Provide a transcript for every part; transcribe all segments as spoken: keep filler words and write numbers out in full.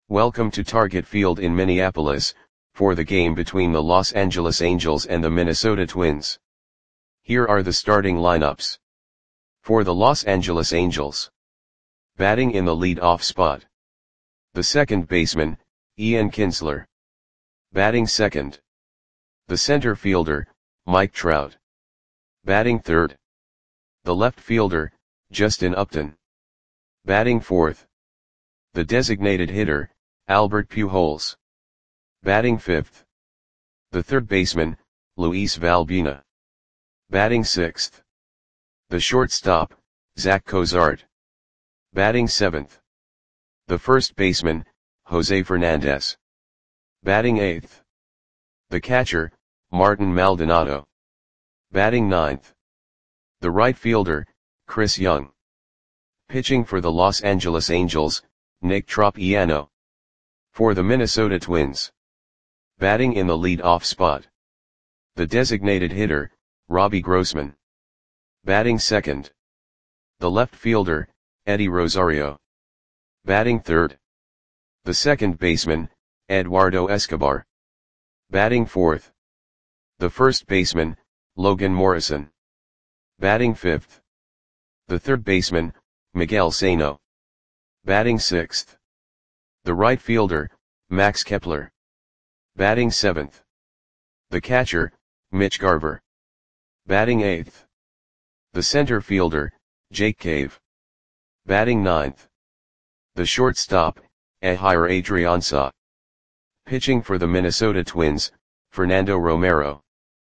Welcome to Target Field in Minneapolis, for the game between the Los Angeles Angels and the Minnesota Twins. Here are the starting lineups. For the Los Angeles Angels. Batting in the lead-off spot. The second baseman, Ian Kinsler. Batting second. The center fielder, Mike Trout. Batting third. The left fielder, Justin Upton. Batting fourth. The designated hitter, Albert Pujols. Batting fifth. The third baseman, Luis Valbuena. Batting sixth. The shortstop, Zach Cozart. Batting seventh. The first baseman, Jose Fernandez. Batting eighth. The catcher, Martin Maldonado. Batting ninth. The right fielder, Chris Young. Pitching for the Los Angeles Angels, Nick Tropiano. For the Minnesota Twins. Batting in the lead-off spot. The designated hitter, Robbie Grossman. Batting second. The left fielder, Eddie Rosario. Batting third. The second baseman, Eduardo Escobar. Batting fourth. The first baseman, Logan Morrison. Batting fifth. The third baseman, Miguel Sano. Batting sixth. The right fielder, Max Kepler. Batting seventh. The catcher, Mitch Garver. Batting eighth. The center fielder, Jake Cave. Batting ninth. The shortstop, Ehire Adrianza. Pitching for the Minnesota Twins, Fernando Romero.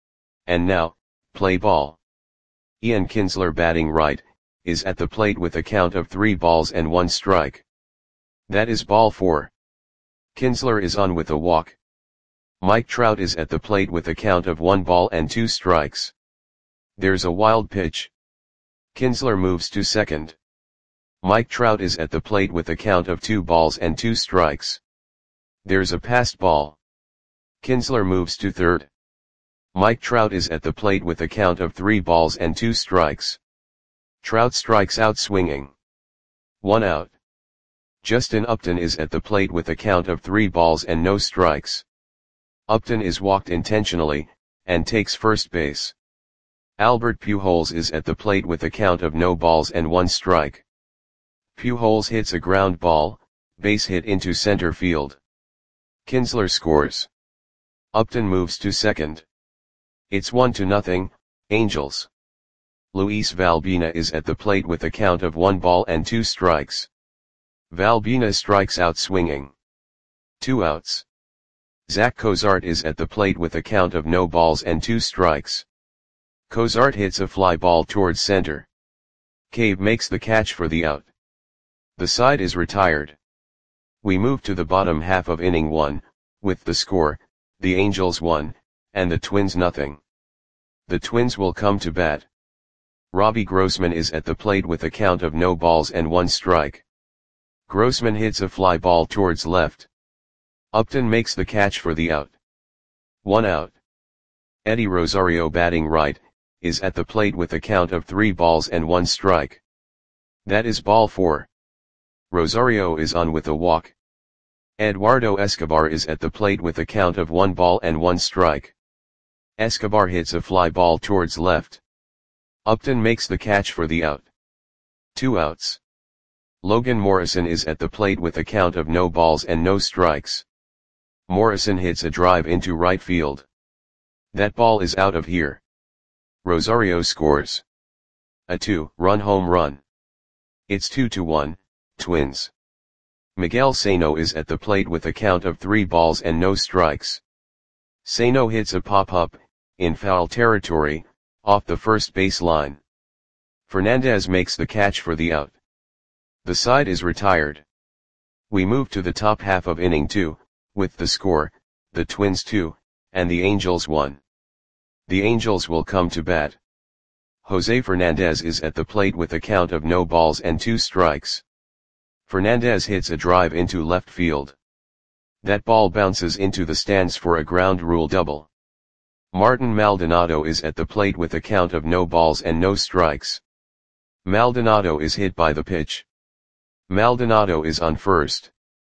And now, play ball. Ian Kinsler, batting right, is at the plate with a count of three balls and one strike. That is ball four. Kinsler is on with a walk. Mike Trout is at the plate with a count of one ball and two strikes. There's a wild pitch. Kinsler moves to second. Mike Trout is at the plate with a count of two balls and two strikes. There's a passed ball. Kinsler moves to third. Mike Trout is at the plate with a count of three balls and two strikes. Trout strikes out swinging. One out. Justin Upton is at the plate with a count of three balls and no strikes. Upton is walked intentionally, and takes first base. Albert Pujols is at the plate with a count of no balls and one strike. Pujols hits a ground ball, base hit into center field. Kinsler scores. Upton moves to second. It's one to nothing, Angels. Luis Valbuena is at the plate with a count of one ball and two strikes. Valbuena strikes out swinging. Two outs. Zach Cozart is at the plate with a count of no balls and two strikes. Cozart hits a fly ball towards center. Cave makes the catch for the out. The side is retired. We move to the bottom half of inning one, with the score, the Angels one, and the Twins nothing. The Twins will come to bat. Robbie Grossman is at the plate with a count of no balls and one strike. Grossman hits a fly ball towards left. Upton makes the catch for the out. One out. Eddie Rosario, batting right, is at the plate with a count of three balls and one strike. That is ball four. Rosario is on with a walk. Eduardo Escobar is at the plate with a count of one ball and one strike. Escobar hits a fly ball towards left. Upton makes the catch for the out. Two outs. Logan Morrison is at the plate with a count of no balls and no strikes. Morrison hits a drive into right field. That ball is out of here. Rosario scores. A two-run home run. It's two to one, Twins. Miguel Sano is at the plate with a count of three balls and no strikes. Sano hits a pop-up, in foul territory, off the first base line. Fernandez makes the catch for the out. The side is retired. We move to the top half of inning two, with the score, the Twins two, and the Angels one. The Angels will come to bat. Jose Fernandez is at the plate with a count of no balls and two strikes. Fernandez hits a drive into left field. That ball bounces into the stands for a ground rule double. Martin Maldonado is at the plate with a count of no balls and no strikes. Maldonado is hit by the pitch. Maldonado is on first.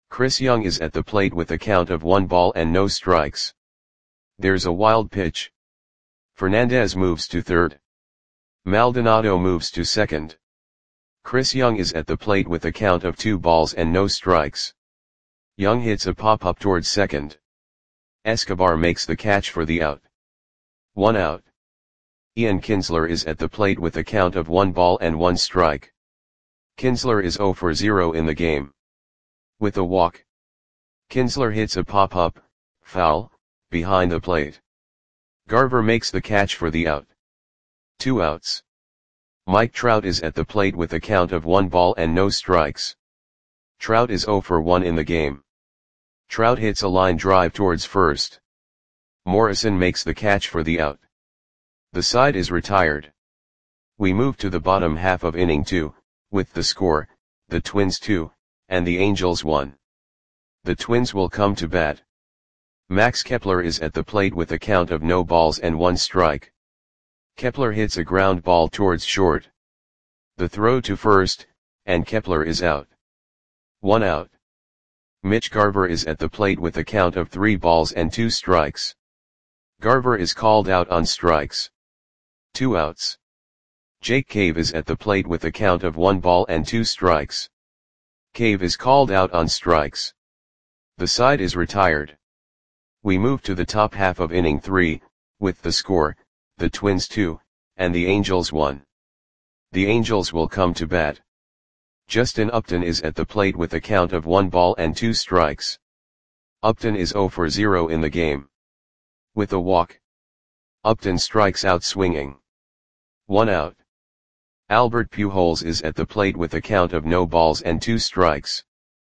Chris Young is at the plate with a count of one ball and no strikes. There's a wild pitch. Fernandez moves to third. Maldonado moves to second. Chris Young is at the plate with a count of two balls and no strikes. Young hits a pop-up towards second. Escobar makes the catch for the out. One out. Ian Kinsler is at the plate with a count of one ball and one strike. Kinsler is zero for zero in the game. With a walk. Kinsler hits a pop-up, foul, behind the plate. Garver makes the catch for the out. Two outs. Mike Trout is at the plate with a count of one ball and no strikes. Trout is zero for one in the game. Trout hits a line drive towards first. Morrison makes the catch for the out. The side is retired. We move to the bottom half of inning two, with the score, the Twins two, and the Angels one. The Twins will come to bat. Max Kepler is at the plate with a count of no balls and one strike. Kepler hits a ground ball towards short. The throw to first, and Kepler is out. One out. Mitch Garver is at the plate with a count of three balls and two strikes. Garver is called out on strikes. Two outs. Jake Cave is at the plate with a count of one ball and two strikes. Cave is called out on strikes. The side is retired. We move to the top half of inning three, with the score, the Twins two, and the Angels one. The Angels will come to bat. Justin Upton is at the plate with a count of one ball and two strikes. Upton is zero for zero in the game. With a walk. Upton strikes out swinging. One out. Albert Pujols is at the plate with a count of no balls and two strikes.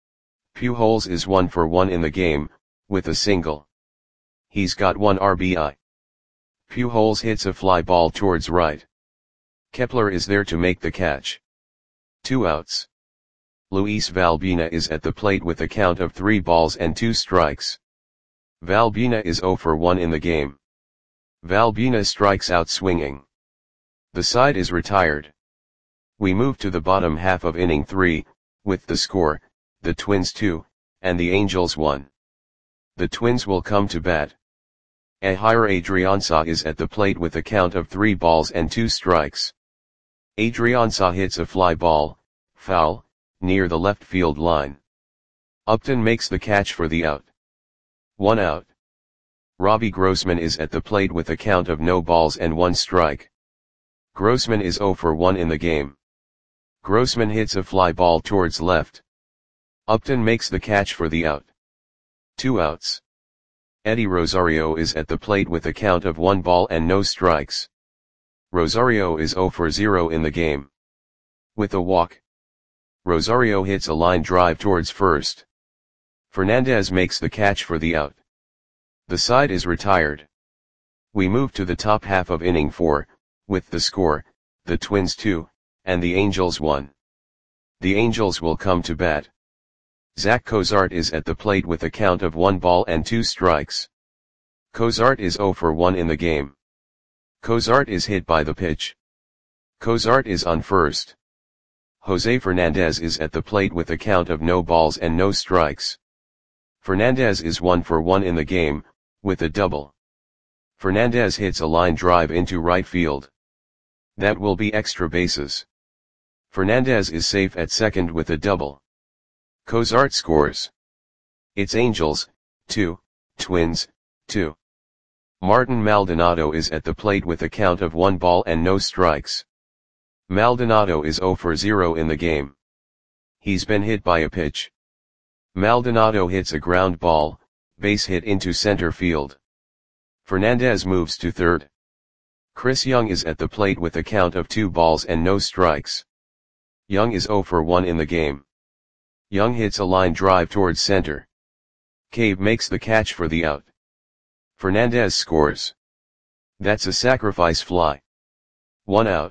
Pujols is one for one in the game, with a single. He's got one R B I. Pujols hits a fly ball towards right. Kepler is there to make the catch. Two outs. Luis Valbuena is at the plate with a count of three balls and two strikes. Valbuena is zero for one in the game. Valbuena strikes out swinging. The side is retired. We move to the bottom half of inning three, with the score, the Twins two, and the Angels one. The Twins will come to bat. Ehire Adrianza is at the plate with a count of three balls and two strikes. Adrianza hits a fly ball, foul, near the left field line. Upton makes the catch for the out. One out. Robbie Grossman is at the plate with a count of no balls and one strike. Grossman is zero for one in the game. Grossman hits a fly ball towards left. Upton makes the catch for the out. Two outs. Eddie Rosario is at the plate with a count of one ball and no strikes. Rosario is zero for zero in the game. With a walk. Rosario hits a line drive towards first. Fernandez makes the catch for the out. The side is retired. We move to the top half of inning four, with the score, the Twins two, and the Angels one. The Angels will come to bat. Zach Cozart is at the plate with a count of one ball and two strikes. Cozart is zero for one in the game. Cozart is hit by the pitch. Cozart is on first. Jose Fernandez is at the plate with a count of no balls and no strikes. Fernandez is one for one in the game, with a double. Fernandez hits a line drive into right field. That will be extra bases. Fernandez is safe at second with a double. Cozart scores. It's Angels, two, Twins, two. Martin Maldonado is at the plate with a count of one ball and no strikes. Maldonado is zero for zero in the game. He's been hit by a pitch. Maldonado hits a ground ball, base hit into center field. Fernandez moves to third. Chris Young is at the plate with a count of two balls and no strikes. Young is zero for one in the game. Young hits a line drive towards center. Cave makes the catch for the out. Fernandez scores. That's a sacrifice fly. One out.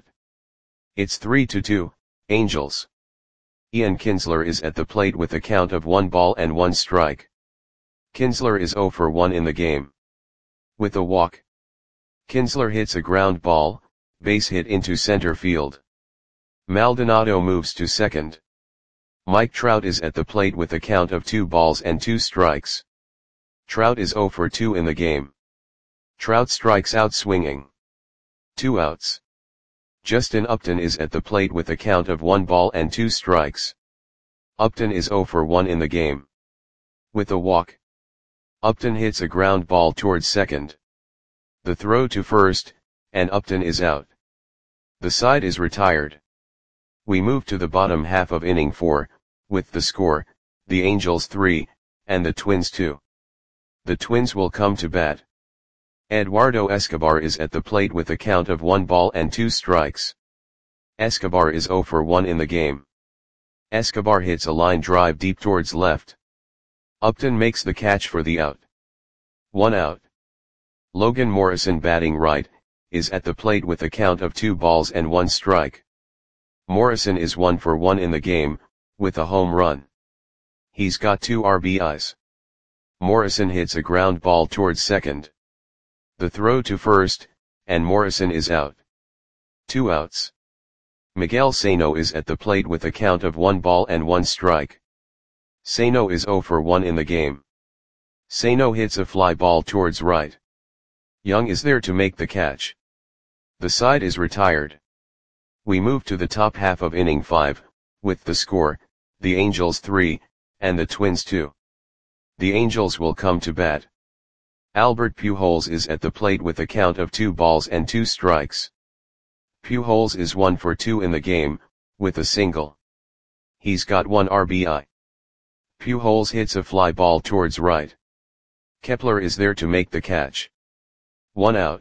It's three to two, Angels. Ian Kinsler is at the plate with a count of one ball and one strike. Kinsler is zero for one in the game. With a walk. Kinsler hits a ground ball, base hit into center field. Maldonado moves to second. Mike Trout is at the plate with a count of two balls and two strikes. Trout is zero for two in the game. Trout strikes out swinging. Two outs. Justin Upton is at the plate with a count of one ball and two strikes. Upton is zero for one in the game. With a walk. Upton hits a ground ball towards second. The throw to first, and Upton is out. The side is retired. We move to the bottom half of inning four, with the score, the Angels three, and the Twins two. The Twins will come to bat. Eduardo Escobar is at the plate with a count of one ball and two strikes. Escobar is zero for one in the game. Escobar hits a line drive deep towards left. Upton makes the catch for the out. One out. Logan Morrison, batting right, is at the plate with a count of two balls and one strike. Morrison is one for one in the game, with a home run. He's got two R B Is. Morrison hits a ground ball towards second. The throw to first, and Morrison is out. Two outs. Miguel Sano is at the plate with a count of one ball and one strike. Sano is zero for one in the game. Sano hits a fly ball towards right. Young is there to make the catch. The side is retired. We move to the top half of inning five, with the score, the Angels three, and the Twins two. The Angels will come to bat. Albert Pujols is at the plate with a count of two balls and two strikes. Pujols is one for two in the game, with a single. He's got one R B I. Pujols hits a fly ball towards right. Kepler is there to make the catch. One out.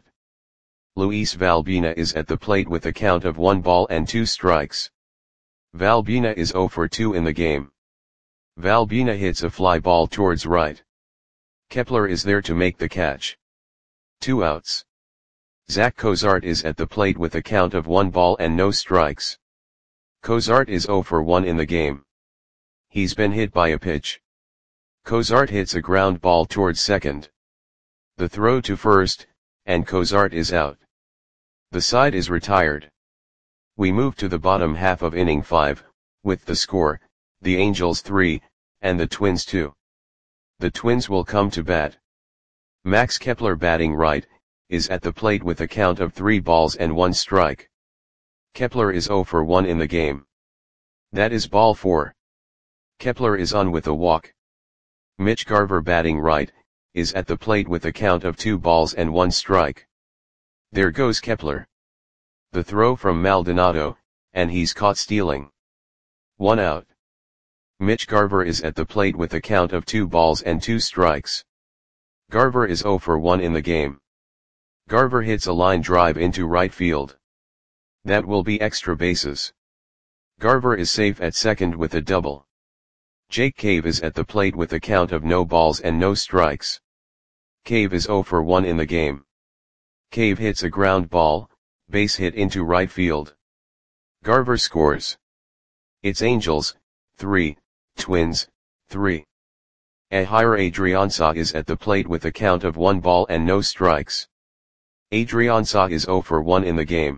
Luis Valbuena is at the plate with a count of one ball and two strikes. Valbuena is zero for two in the game. Valbuena hits a fly ball towards right. Kepler is there to make the catch. Two outs. Zach Cozart is at the plate with a count of one ball and no strikes. Cozart is zero for one in the game. He's been hit by a pitch. Cozart hits a ground ball towards second. The throw to first, and Cozart is out. The side is retired. We move to the bottom half of inning five, with the score, the Angels three, and the Twins two. The Twins will come to bat. Max Kepler, batting right, is at the plate with a count of three balls and one strike. Kepler is zero for one in the game. That is ball four. Kepler is on with a walk. Mitch Garver, batting right, is at the plate with a count of two balls and one strike. There goes Kepler. The throw from Maldonado, and he's caught stealing. One out. Mitch Garver is at the plate with a count of two balls and two strikes. Garver is zero for one in the game. Garver hits a line drive into right field. That will be extra bases. Garver is safe at second with a double. Jake Cave is at the plate with a count of no balls and no strikes. Cave is zero for one in the game. Cave hits a ground ball, base hit into right field. Garver scores. It's Angels, three, Twins, three. Ehire Adrianza is at the plate with a count of one ball and no strikes. Adrianza is zero for one in the game.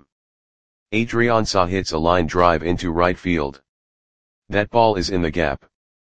Adrianza hits a line drive into right field. That ball is in the gap.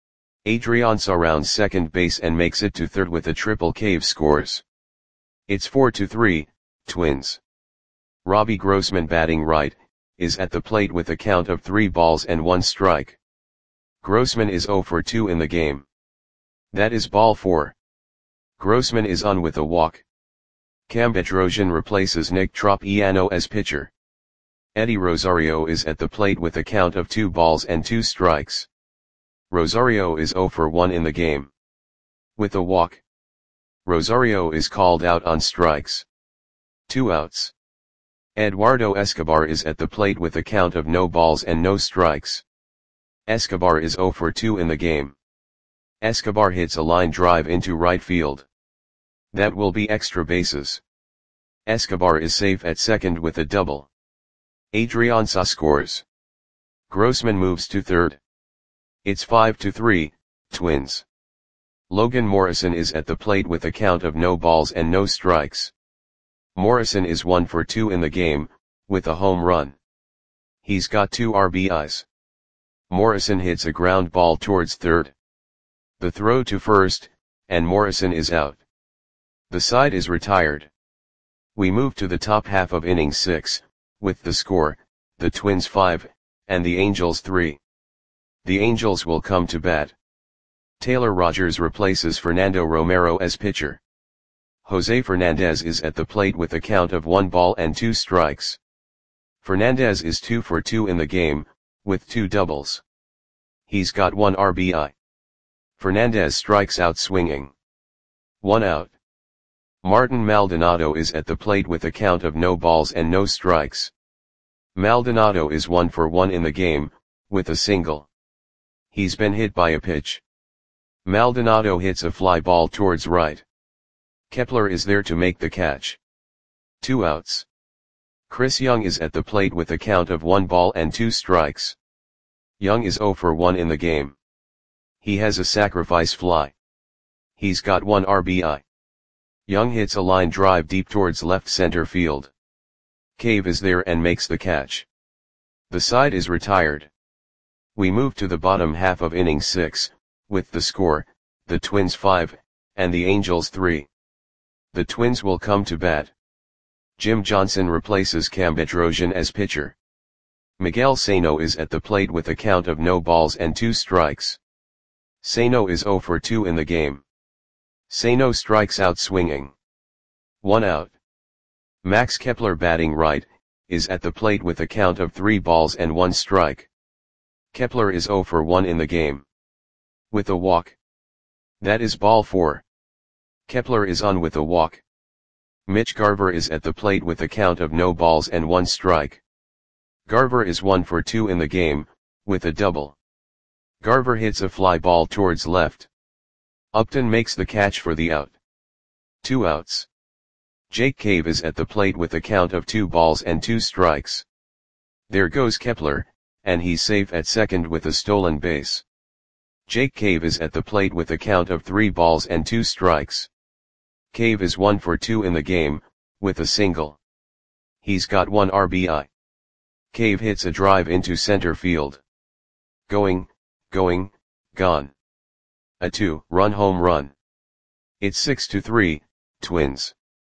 Adrianza rounds second base and makes it to third with a triple. Cave scores. It's four to three, Twins. Robbie Grossman, batting right, is at the plate with a count of three balls and one strike. Grossman is zero for two in the game. That is ball four. Grossman is on with a walk. Cam Bedrosian replaces Nick Tropiano as pitcher. Eddie Rosario is at the plate with a count of two balls and two strikes. Rosario is zero for one in the game. With a walk. Rosario is called out on strikes. Two outs. Eduardo Escobar is at the plate with a count of no balls and no strikes. Escobar is zero for two in the game. Escobar hits a line drive into right field. That will be extra bases. Escobar is safe at second with a double. Adrianza scores. Grossman moves to third. It's five to three, Twins. Logan Morrison is at the plate with a count of no balls and no strikes. Morrison is one for two in the game, with a home run. He's got two R B Is. Morrison hits a ground ball towards third. The throw to first, and Morrison is out. The side is retired. We move to the top half of inning six, with the score, the Twins five, and the Angels three. The Angels will come to bat. Taylor Rogers replaces Fernando Romero as pitcher. Jose Fernandez is at the plate with a count of one ball and two strikes. Fernandez is two for two in the game, with two doubles. He's got one R B I. Fernandez strikes out swinging. One out. Martin Maldonado is at the plate with a count of no balls and no strikes. Maldonado is one for one in the game, with a single. He's been hit by a pitch. Maldonado hits a fly ball towards right. Kepler is there to make the catch. Two outs. Chris Young is at the plate with a count of one ball and two strikes. Young is zero for one in the game. He has a sacrifice fly. He's got one R B I. Young hits a line drive deep towards left center field. Cave is there and makes the catch. The side is retired. We move to the bottom half of inning six, with the score, the Twins five, and the Angels three. The Twins will come to bat. Jim Johnson replaces Cam Bedrosian as pitcher. Miguel Sano is at the plate with a count of no balls and two strikes. Sano is zero for two in the game. Sano strikes out swinging. One out. Max Kepler, batting right, is at the plate with a count of three balls and one strike. Kepler is zero for one in the game. With a walk. That is ball four. Kepler is on with a walk. Mitch Garver is at the plate with a count of no balls and one strike. Garver is one for two in the game, with a double. Garver hits a fly ball towards left. Upton makes the catch for the out. Two outs. Jake Cave is at the plate with a count of two balls and two strikes. There goes Kepler, and he's safe at second with a stolen base. Jake Cave is at the plate with a count of three balls and two strikes. Cave is one for two in the game, with a single. He's got one R B I. Cave hits a drive into center field. Going, going, gone. A two-run home run. It's six to three, Twins.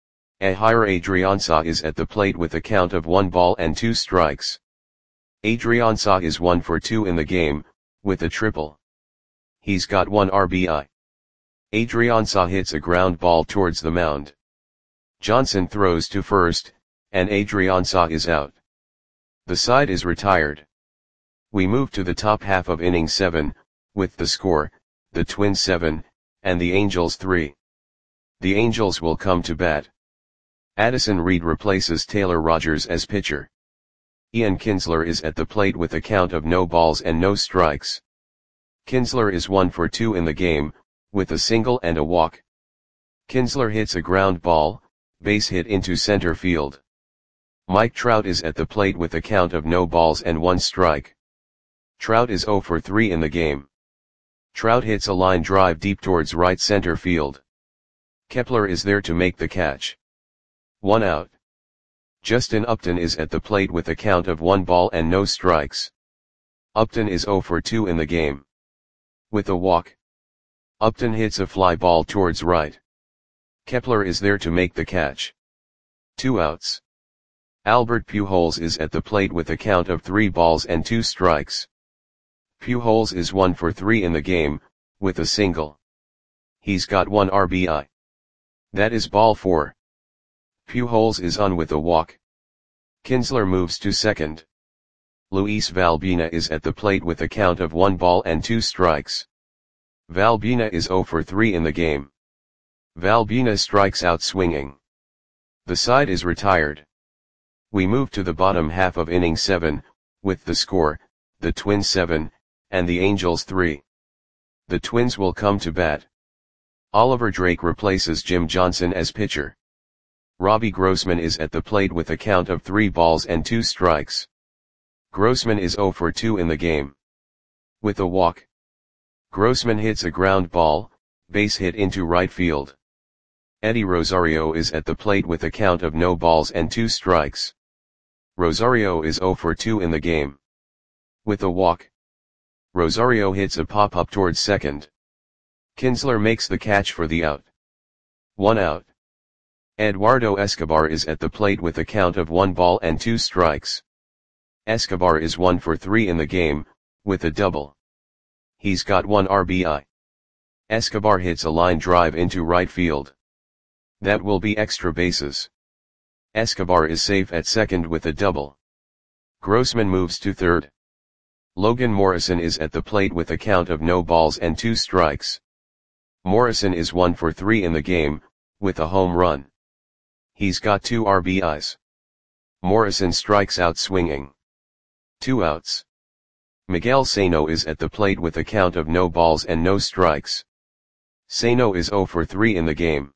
Ehire Adrianza is at the plate with a count of one ball and two strikes. Adrianza is one for two in the game, with a triple. He's got one R B I. Adrianza hits a ground ball towards the mound. Johnson throws to first, and Adrianza is out. The side is retired. We move to the top half of inning seven, with the score, the Twins seven, and the Angels three. The Angels will come to bat. Addison Reed replaces Taylor Rogers as pitcher. Ian Kinsler is at the plate with a count of no balls and no strikes. Kinsler is one for two in the game, with a single and a walk. Kinsler hits a ground ball, base hit into center field. Mike Trout is at the plate with a count of no balls and one strike. Trout is zero for three in the game. Trout hits a line drive deep towards right center field. Kepler is there to make the catch. One out. Justin Upton is at the plate with a count of one ball and no strikes. Upton is zero for two in the game. With a walk. Upton hits a fly ball towards right. Kepler is there to make the catch. Two outs. Albert Pujols is at the plate with a count of three balls and two strikes. Pujols is one for three in the game, with a single. He's got one R B I. That is ball four. Pujols is on with a walk. Kinsler moves to second. Luis Valbuena is at the plate with a count of one ball and two strikes. Valbuena is zero for three in the game. Valbuena strikes out swinging. The side is retired. We move to the bottom half of inning seven, with the score, the Twins seven, and the Angels three. The Twins will come to bat. Oliver Drake replaces Jim Johnson as pitcher. Robbie Grossman is at the plate with a count of three balls and two strikes. Grossman is zero for two in the game. With a walk. Grossman hits a ground ball, base hit into right field. Eddie Rosario is at the plate with a count of no balls and two strikes. Rosario is zero for two in the game. With a walk. Rosario hits a pop-up towards second. Kinsler makes the catch for the out. One out. Eduardo Escobar is at the plate with a count of one ball and two strikes. Escobar is one for three in the game, with a double. He's got one R B I. Escobar hits a line drive into right field. That will be extra bases. Escobar is safe at second with a double. Grossman moves to third. Logan Morrison is at the plate with a count of no balls and two strikes. Morrison is one for three in the game, with a home run. He's got two R B Is. Morrison strikes out swinging. Two outs. Miguel Sano is at the plate with a count of no balls and no strikes. Sano is zero for three in the game.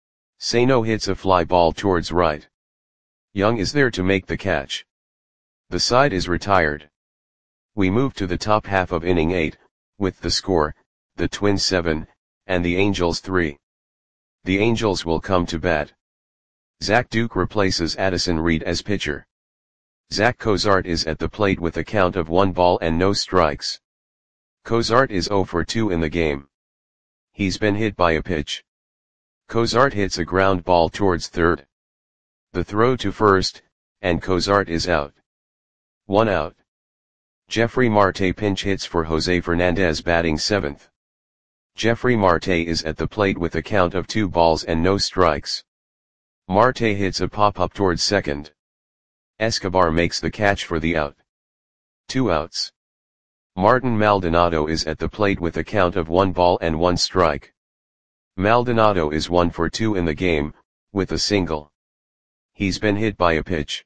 Sano hits a fly ball towards right. Young is there to make the catch. The side is retired. We move to the top half of inning eight, with the score, the Twins seven, and the Angels three. The Angels will come to bat. Zach Duke replaces Addison Reed as pitcher. Zach Cozart is at the plate with a count of one ball and no strikes. Cozart is zero for two in the game. He's been hit by a pitch. Cozart hits a ground ball towards third. The throw to first, and Cozart is out. One out. Jeffrey Marte pinch hits for Jose Fernandez batting seventh. Jeffrey Marte is at the plate with a count of two balls and no strikes. Marte hits a pop-up towards second. Escobar makes the catch for the out. Two outs. Martin Maldonado is at the plate with a count of one ball and one strike. Maldonado is one for two in the game, with a single. He's been hit by a pitch.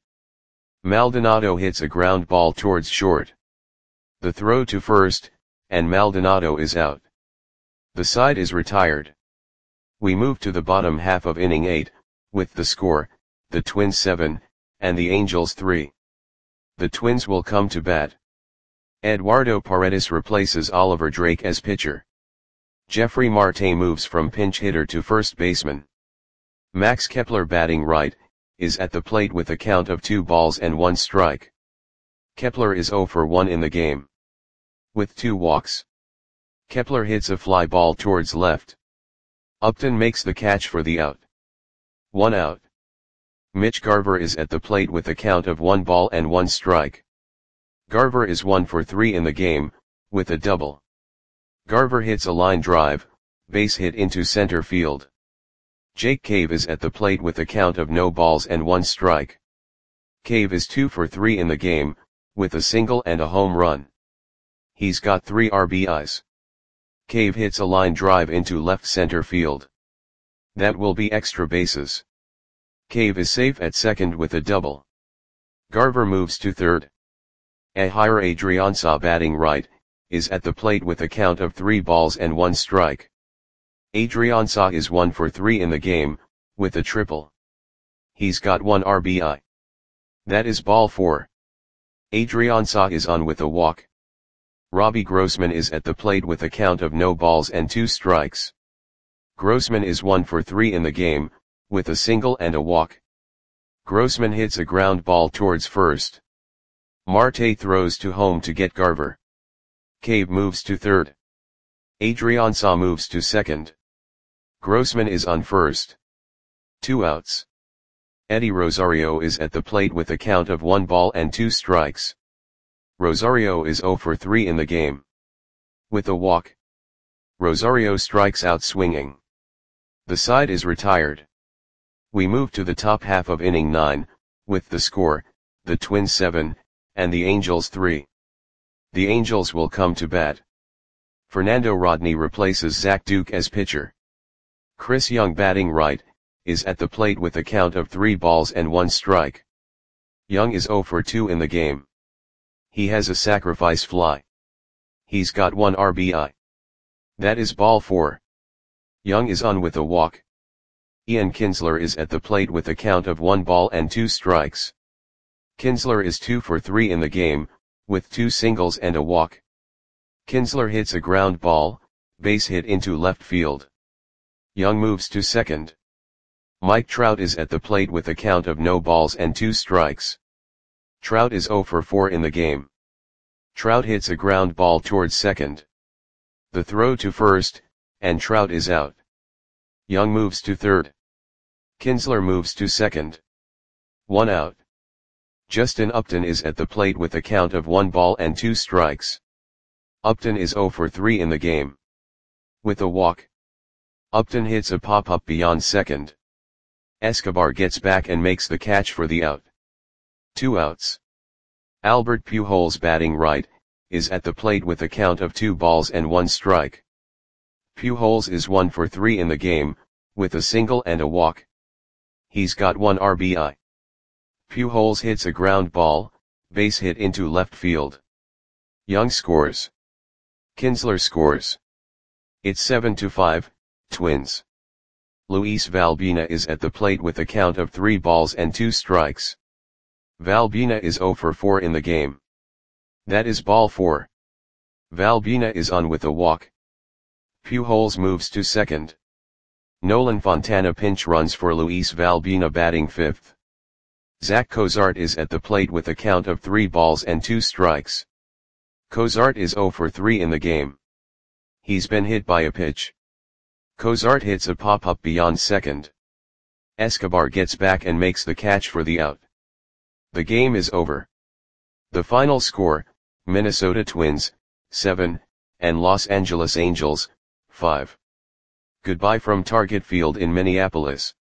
Maldonado hits a ground ball towards short. The throw to first, and Maldonado is out. The side is retired. We move to the bottom half of inning eight, with the score, the Twins seven, and the Angels three. The Twins will come to bat. Eduardo Paredes replaces Oliver Drake as pitcher. Jeffrey Marte moves from pinch hitter to first baseman. Max Kepler batting right, is at the plate with a count of two balls and one strike. Kepler is zero for one in the game. With two walks. Kepler hits a fly ball towards left. Upton makes the catch for the out. One out. Mitch Garver is at the plate with a count of one ball and one strike. Garver is one for three in the game, with a double. Garver hits a line drive, base hit into center field. Jake Cave is at the plate with a count of no balls and one strike. Cave is two for three in the game, with a single and a home run. He's got three R B Is. Cave hits a line drive into left center field. That will be extra bases. Cave is safe at second with a double. Garver moves to third. Ehire Adrianza batting right, is at the plate with a count of three balls and one strike. Adrianza is one for three in the game, with a triple. He's got one R B I. That is ball four. Adrianza is on with a walk. Robbie Grossman is at the plate with a count of no balls and two strikes. Grossman is one for three in the game, with a single and a walk. Grossman hits a ground ball towards first. Marte throws to home to get Garver. Cave moves to third. Adrianza moves to second. Grossman is on first. Two outs. Eddie Rosario is at the plate with a count of one ball and two strikes. Rosario is zero for three in the game. With a walk. Rosario strikes out swinging. The side is retired. We move to the top half of inning nine, with the score, the Twins seven, and the Angels three. The Angels will come to bat. Fernando Rodney replaces Zach Duke as pitcher. Chris Young batting right, is at the plate with a count of three balls and one strike. Young is zero for two in the game. He has a sacrifice fly. He's got one R B I. That is ball four. Young is on with a walk. Ian Kinsler is at the plate with a count of one ball and two strikes. Kinsler is two for three in the game, with two singles and a walk. Kinsler hits a ground ball, base hit into left field. Young moves to second. Mike Trout is at the plate with a count of no balls and two strikes. Trout is zero for four in the game. Trout hits a ground ball towards second. The throw to first, and Trout is out. Young moves to third. Kinsler moves to second. One out. Justin Upton is at the plate with a count of one ball and two strikes. Upton is zero for three in the game. With a walk, Upton hits a pop-up beyond second. Escobar gets back and makes the catch for the out. Two outs. Albert Pujols, batting right, is at the plate with a count of two balls and one strike. Pujols is one for three in the game, with a single and a walk. He's got one R B I. Pujols hits a ground ball, base hit into left field. Young scores. Kinsler scores. It's seven to five, Twins. Luis Valbuena is at the plate with a count of three balls and two strikes. Valbuena is zero for four in the game. That is ball four. Valbuena is on with a walk. Pujols moves to second. Nolan Fontana pinch runs for Luis Valbuena, batting fifth. Zach Cozart is at the plate with a count of three balls and two strikes. Cozart is zero for three in the game. He's been hit by a pitch. Cozart hits a pop-up beyond second. Escobar gets back and makes the catch for the out. The game is over. The final score, Minnesota Twins, seven, and Los Angeles Angels, five. Goodbye from Target Field in Minneapolis.